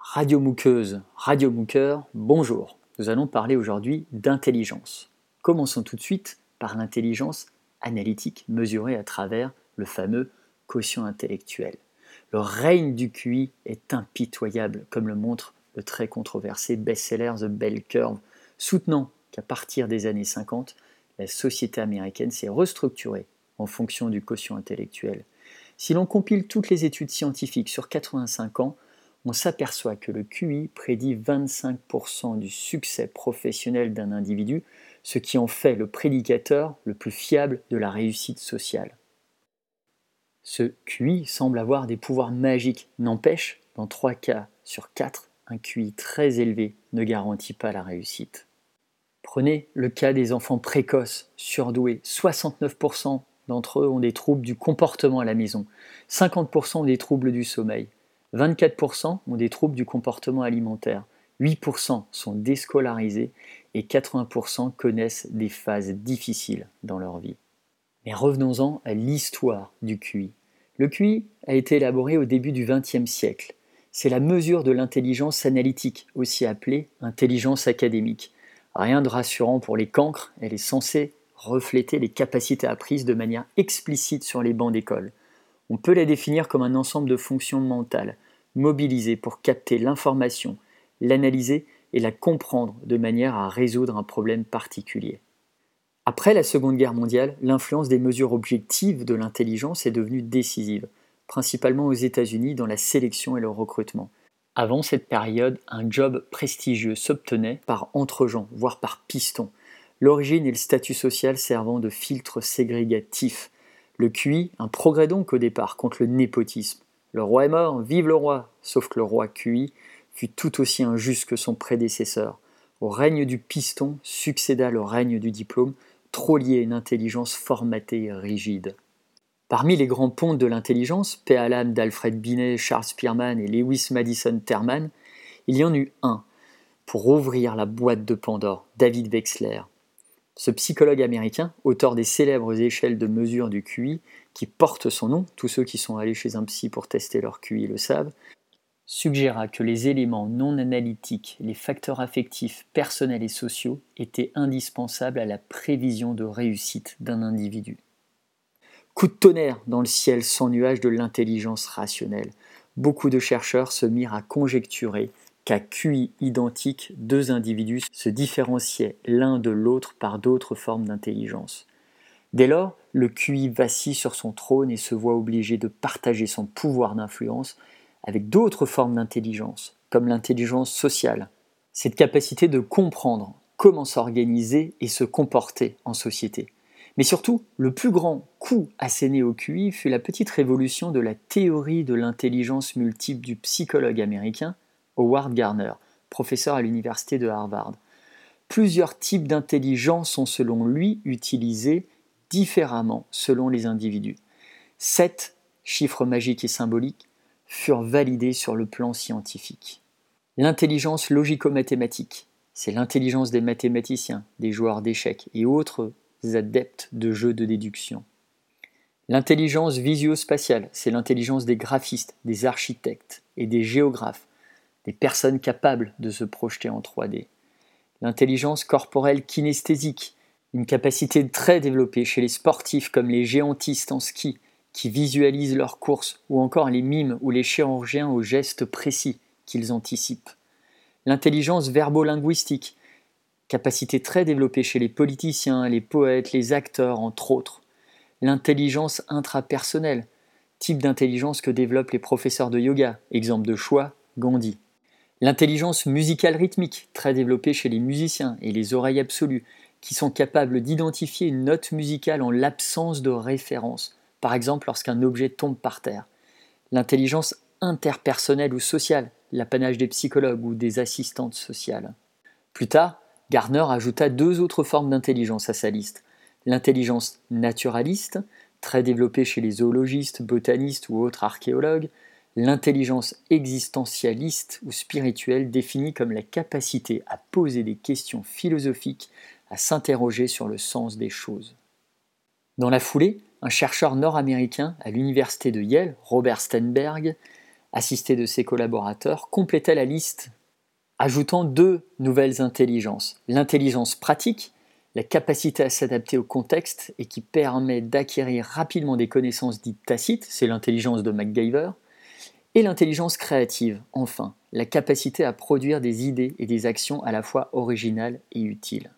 Radio-mookeuse, radio-mooker, bonjour. Nous allons parler aujourd'hui d'intelligence. Commençons tout de suite par l'intelligence analytique mesurée à travers le fameux quotient intellectuel. Le règne du QI est impitoyable, comme le montre le très controversé best-seller The Bell Curve, soutenant qu'à partir des années 50, la société américaine s'est restructurée en fonction du quotient intellectuel. Si l'on compile toutes les études scientifiques sur 85 ans, on s'aperçoit que le QI prédit 25% du succès professionnel d'un individu, ce qui en fait le prédicateur le plus fiable de la réussite sociale. Ce QI semble avoir des pouvoirs magiques, n'empêche, dans 3 cas sur 4, un QI très élevé ne garantit pas la réussite. Prenez le cas des enfants précoces, surdoués, 69% d'entre eux ont des troubles du comportement à la maison, 50% ont des troubles du sommeil. 24% ont des troubles du comportement alimentaire, 8% sont déscolarisés et 80% connaissent des phases difficiles dans leur vie. Mais revenons-en à l'histoire du QI. Le QI a été élaboré au début du XXe siècle. C'est la mesure de l'intelligence analytique, aussi appelée intelligence académique. Rien de rassurant pour les cancres, elle est censée refléter les capacités apprises de manière explicite sur les bancs d'école. On peut la définir comme un ensemble de fonctions mentales, mobilisées pour capter l'information, l'analyser et la comprendre de manière à résoudre un problème particulier. Après la Seconde Guerre mondiale, l'influence des mesures objectives de l'intelligence est devenue décisive, principalement aux États-Unis dans la sélection et le recrutement. Avant cette période, un job prestigieux s'obtenait par entre-gens, voire par piston. L'origine et le statut social servant de filtre ségrégatif. Le QI, un progrès donc au départ contre le népotisme. Le roi est mort, vive le roi, sauf que le roi QI fut tout aussi injuste que son prédécesseur. Au règne du piston succéda le règne du diplôme, trop lié à une intelligence formatée et rigide. Parmi les grands pontes de l'intelligence, paix à l'âme d'Alfred Binet, Charles Spearman et Lewis Madison Terman, il y en eut un pour ouvrir la boîte de Pandore, David Wexler. Ce psychologue américain, auteur des célèbres échelles de mesure du QI, qui portent son nom, tous ceux qui sont allés chez un psy pour tester leur QI le savent, suggéra que les éléments non analytiques, les facteurs affectifs, personnels et sociaux étaient indispensables à la prévision de réussite d'un individu. Coup de tonnerre dans le ciel sans nuage de l'intelligence rationnelle. Beaucoup de chercheurs se mirent à conjecturer qu'à QI identique, deux individus se différenciaient l'un de l'autre par d'autres formes d'intelligence. Dès lors, le QI vacille sur son trône et se voit obligé de partager son pouvoir d'influence avec d'autres formes d'intelligence, comme l'intelligence sociale. Cette capacité de comprendre comment s'organiser et se comporter en société. Mais surtout, le plus grand coup asséné au QI fut la petite révolution de la théorie de l'intelligence multiple du psychologue américain Howard Gardner, professeur à l'université de Harvard. Plusieurs types d'intelligence sont selon lui utilisés différemment selon les individus. 7 chiffres magiques et symboliques furent validés sur le plan scientifique. L'intelligence logico-mathématique, c'est l'intelligence des mathématiciens, des joueurs d'échecs et autres adeptes de jeux de déduction. L'intelligence visuospatiale, c'est l'intelligence des graphistes, des architectes et des géographes, des personnes capables de se projeter en 3D. L'intelligence corporelle kinesthésique, une capacité très développée chez les sportifs comme les géantistes en ski, qui visualisent leurs courses, ou encore les mimes ou les chirurgiens aux gestes précis qu'ils anticipent. L'intelligence verbo-linguistique, capacité très développée chez les politiciens, les poètes, les acteurs, entre autres. L'intelligence intrapersonnelle, type d'intelligence que développent les professeurs de yoga, exemple de choix, Gandhi. L'intelligence musicale rythmique, très développée chez les musiciens et les oreilles absolues, qui sont capables d'identifier une note musicale en l'absence de référence, par exemple lorsqu'un objet tombe par terre. L'intelligence interpersonnelle ou sociale, l'apanage des psychologues ou des assistantes sociales. Plus tard, Gardner ajouta 2 autres formes d'intelligence à sa liste. L'intelligence naturaliste, très développée chez les zoologistes, botanistes ou autres archéologues, l'intelligence existentialiste ou spirituelle définie comme la capacité à poser des questions philosophiques, à s'interroger sur le sens des choses. Dans la foulée, un chercheur nord-américain à l'université de Yale, Robert Sternberg, assisté de ses collaborateurs, complétait la liste, ajoutant 2 nouvelles intelligences. L'intelligence pratique, la capacité à s'adapter au contexte et qui permet d'acquérir rapidement des connaissances dites tacites, c'est l'intelligence de MacGyver, et l'intelligence créative, enfin, la capacité à produire des idées et des actions à la fois originales et utiles.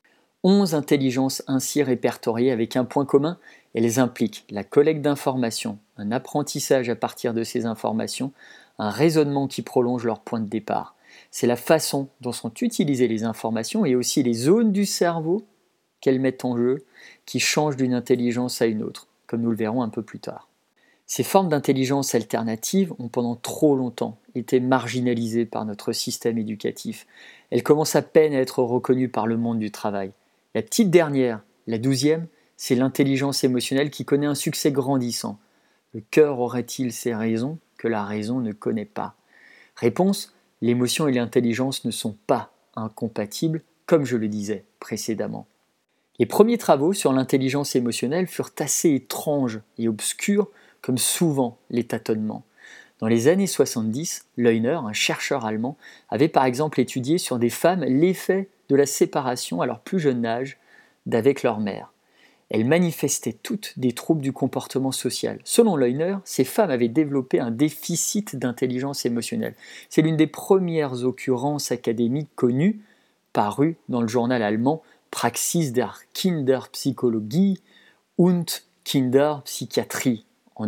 11 intelligences ainsi répertoriées avec un point commun, elles impliquent la collecte d'informations, un apprentissage à partir de ces informations, un raisonnement qui prolonge leur point de départ. C'est la façon dont sont utilisées les informations et aussi les zones du cerveau qu'elles mettent en jeu qui changent d'une intelligence à une autre, comme nous le verrons un peu plus tard. Ces formes d'intelligence alternative ont pendant trop longtemps été marginalisées par notre système éducatif. Elles commencent à peine à être reconnues par le monde du travail. La petite dernière, la 12e, c'est l'intelligence émotionnelle qui connaît un succès grandissant. Le cœur aurait-il ces raisons que la raison ne connaît pas? Réponse, l'émotion et l'intelligence ne sont pas incompatibles, comme je le disais précédemment. Les premiers travaux sur l'intelligence émotionnelle furent assez étranges et obscurs, comme souvent les tâtonnements. Dans les années 70, Leuner, un chercheur allemand, avait par exemple étudié sur des femmes l'effet de la séparation à leur plus jeune âge d'avec leur mère. Elles manifestaient toutes des troubles du comportement social. Selon Leuner, ces femmes avaient développé un déficit d'intelligence émotionnelle. C'est l'une des premières occurrences académiques connues, parues dans le journal allemand Praxis der Kinderpsychologie und Kinderpsychiatrie en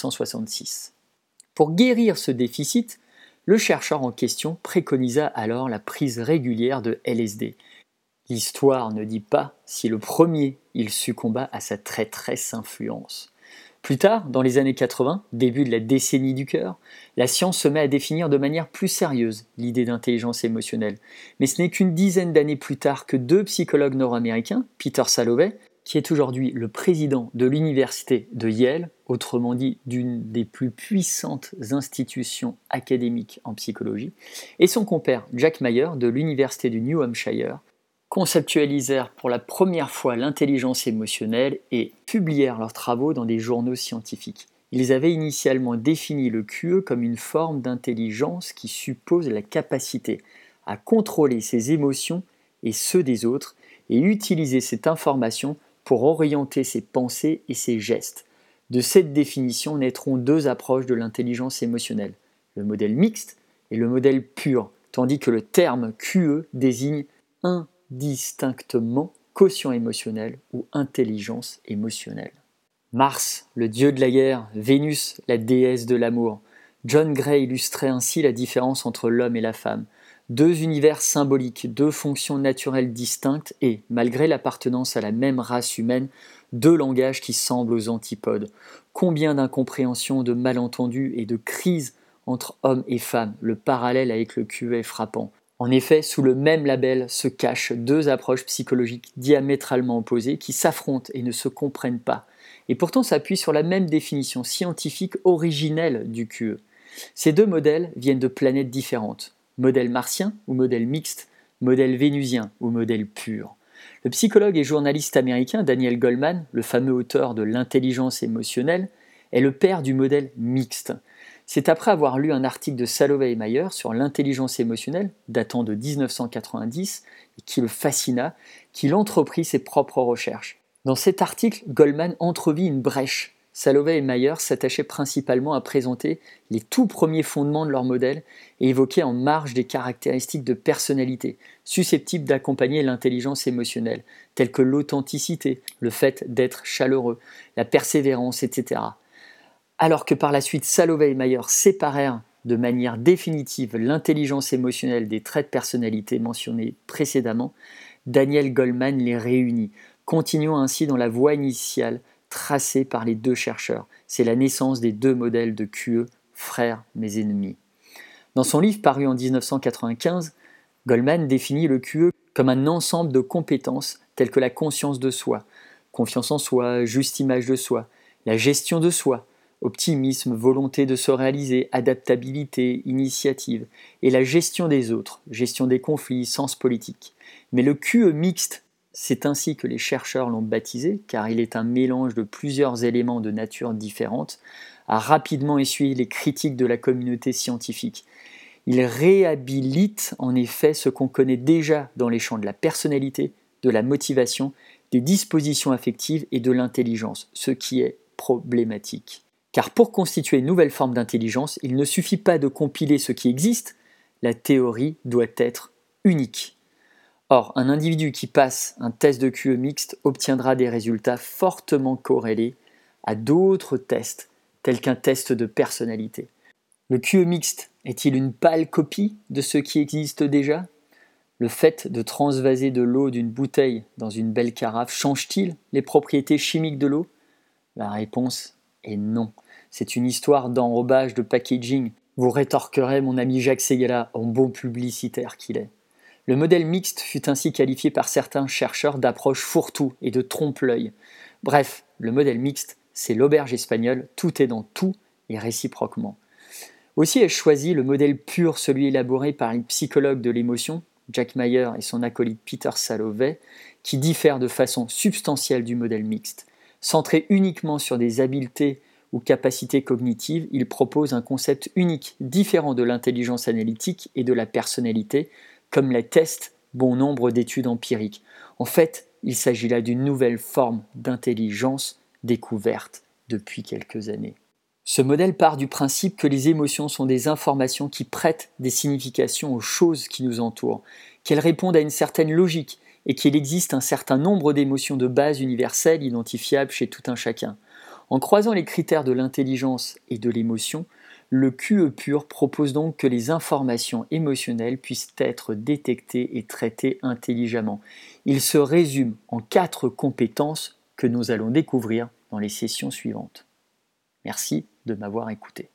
1966. Pour guérir ce déficit, le chercheur en question préconisa alors la prise régulière de LSD. L'histoire ne dit pas si le premier, il succomba à sa traîtresse influence. Plus tard, dans les années 80, début de la décennie du cœur, la science se met à définir de manière plus sérieuse l'idée d'intelligence émotionnelle. Mais ce n'est qu'une dizaine d'années plus tard que 2 psychologues nord-américains, Peter Salovey, qui est aujourd'hui le président de l'université de Yale, autrement dit d'une des plus puissantes institutions académiques en psychologie, et son compère Jack Mayer de l'université du New Hampshire, conceptualisèrent pour la première fois l'intelligence émotionnelle et publièrent leurs travaux dans des journaux scientifiques. Ils avaient initialement défini le QE comme une forme d'intelligence qui suppose la capacité à contrôler ses émotions et ceux des autres et utiliser cette information pour orienter ses pensées et ses gestes. De cette définition naîtront 2 approches de l'intelligence émotionnelle, le modèle mixte et le modèle pur, tandis que le terme QE désigne indistinctement quotient émotionnel ou intelligence émotionnelle. Mars, le dieu de la guerre, Vénus, la déesse de l'amour. John Gray illustrait ainsi la différence entre l'homme et la femme. 2 univers symboliques, 2 fonctions naturelles distinctes et, malgré l'appartenance à la même race humaine, 2 langages qui semblent aux antipodes. Combien d'incompréhensions, de malentendus et de crises entre hommes et femmes. Le parallèle avec le QE est frappant. En effet, sous le même label se cachent 2 approches psychologiques diamétralement opposées qui s'affrontent et ne se comprennent pas, et pourtant s'appuient sur la même définition scientifique originelle du QE. Ces 2 modèles viennent de planètes différentes, modèle martien ou modèle mixte, modèle vénusien ou modèle pur. Le psychologue et journaliste américain Daniel Goleman, le fameux auteur de L'intelligence émotionnelle, est le père du modèle mixte. C'est après avoir lu un article de Salovey et Mayer sur l'intelligence émotionnelle, datant de 1990, et qui le fascina, qu'il entreprit ses propres recherches. Dans cet article, Goleman entrevit une brèche. Salovey et Mayer s'attachaient principalement à présenter les tout premiers fondements de leur modèle et évoquaient en marge des caractéristiques de personnalité susceptibles d'accompagner l'intelligence émotionnelle, telles que l'authenticité, le fait d'être chaleureux, la persévérance, etc. Alors que par la suite Salovey et Mayer séparèrent de manière définitive l'intelligence émotionnelle des traits de personnalité mentionnés précédemment, Daniel Goleman les réunit, continuant ainsi dans la voie initiale tracée par les 2 chercheurs. C'est la naissance des 2 modèles de QE, frères mais ennemis. Dans son livre paru en 1995, Goleman définit le QE comme un ensemble de compétences telles que la conscience de soi, confiance en soi, juste image de soi, la gestion de soi, optimisme, volonté de se réaliser, adaptabilité, initiative, et la gestion des autres, gestion des conflits, sens politique. Mais le QE mixte C'est ainsi que les chercheurs l'ont baptisé, car il est un mélange de plusieurs éléments de nature différente, a rapidement essuyé les critiques de la communauté scientifique. Il réhabilite en effet ce qu'on connaît déjà dans les champs de la personnalité, de la motivation, des dispositions affectives et de l'intelligence, ce qui est problématique. Car pour constituer une nouvelle forme d'intelligence, il ne suffit pas de compiler ce qui existe, la théorie doit être unique. Or, un individu qui passe un test de QE mixte obtiendra des résultats fortement corrélés à d'autres tests, tels qu'un test de personnalité. Le QE mixte est-il une pâle copie de ce qui existe déjà ? Le fait de transvaser de l'eau d'une bouteille dans une belle carafe change-t-il les propriétés chimiques de l'eau ? La réponse est non. C'est une histoire d'enrobage de packaging. Vous rétorquerez mon ami Jacques Ségala, en bon publicitaire qu'il est. Le modèle mixte fut ainsi qualifié par certains chercheurs d'approche fourre-tout et de trompe-l'œil. Bref, le modèle mixte, c'est l'auberge espagnole, tout est dans tout et réciproquement. Aussi ai-je choisi le modèle pur, celui élaboré par les psychologues de l'émotion, Jack Mayer et son acolyte Peter Salovey, qui diffère de façon substantielle du modèle mixte. Centré uniquement sur des habiletés ou capacités cognitives, il propose un concept unique, différent de l'intelligence analytique et de la personnalité, comme l'attestent bon nombre d'études empiriques. En fait, il s'agit là d'une nouvelle forme d'intelligence découverte depuis quelques années. Ce modèle part du principe que les émotions sont des informations qui prêtent des significations aux choses qui nous entourent, qu'elles répondent à une certaine logique et qu'il existe un certain nombre d'émotions de base universelles identifiables chez tout un chacun. En croisant les critères de l'intelligence et de l'émotion, le QE pur propose donc que les informations émotionnelles puissent être détectées et traitées intelligemment. Il se résume en 4 compétences que nous allons découvrir dans les sessions suivantes. Merci de m'avoir écouté.